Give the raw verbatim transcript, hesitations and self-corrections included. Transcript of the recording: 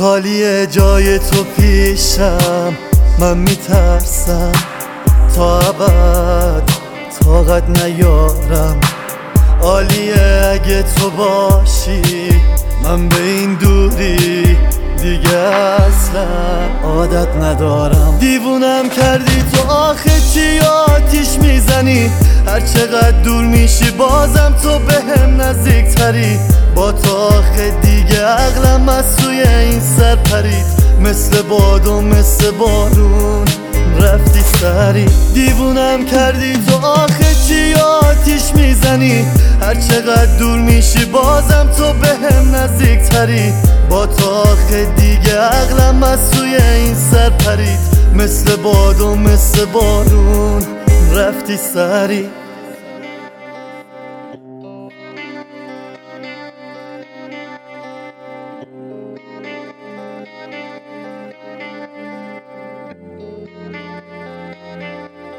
خالیه جای تو پیشم، من میترسم تا ابد طاقت نیارم. عالیه اگه تو باشی، من به این دوری دیگه اصلا عادت ندارم. دیوونم کردی تو آخه چی آتیش میزنی، هر چقدر دور میشی بازم تو بهم نزدیک تری. با تو آخه دیگه عقلم از سوی این سر پرید، مثل باد و مثل بارون رفتی سری. دیوونم کردی تو آخه چی آتیش میزنی، هر چقدر دور میشی بازم تو بهم نزدیک تری. با تو آخه دیگه عقلم از سوی این سر پرید، مثل باد و مثل بارون رفتی سری.